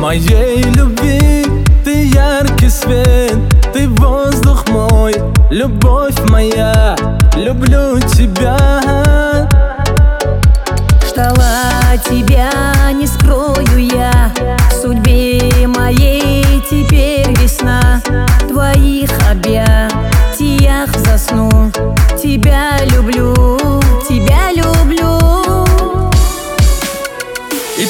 моей любви. Ты яркий свет, ты воздух мой, любовь моя, люблю тебя. Ждала тебя, не скрою я, в судьбе моей теперь весна. В твоих объятиях засну, тебя люблю, тебя люблю. И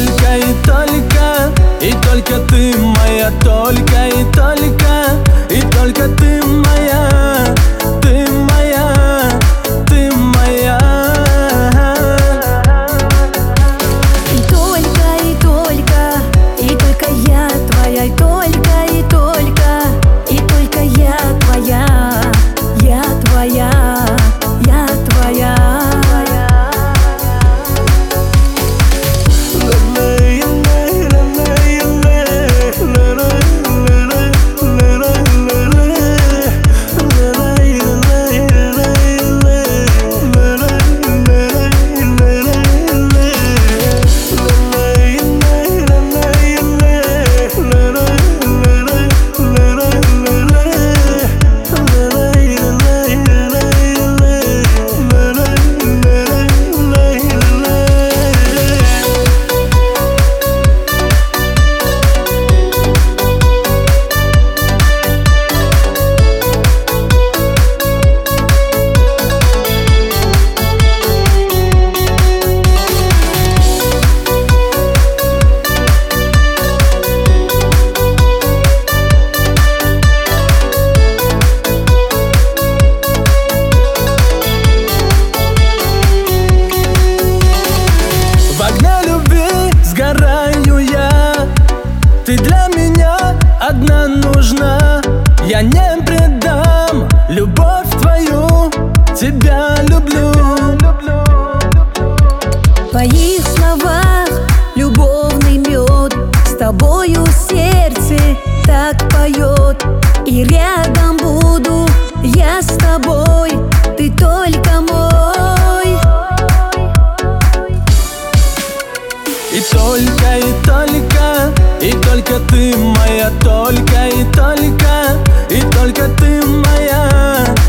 только ты моя, только и только ты моя, ты моя, ты моя. И только я твоя, и только я твоя, я твоя, я твоя. Ты для меня одна нужна, я не предам любовь твою, тебя люблю. В твоих словах любовный мед, с тобою сердце так поет. И рядом буду я с тобой, ты только мой. И только ты моя, только ты моя,